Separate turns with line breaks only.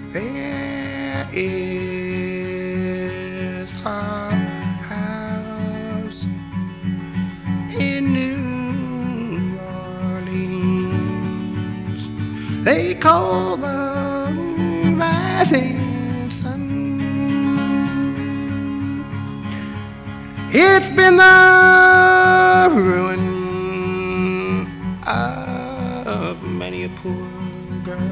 There is a house in New Orleans they call the rising sun. It's been the ruin of many a poor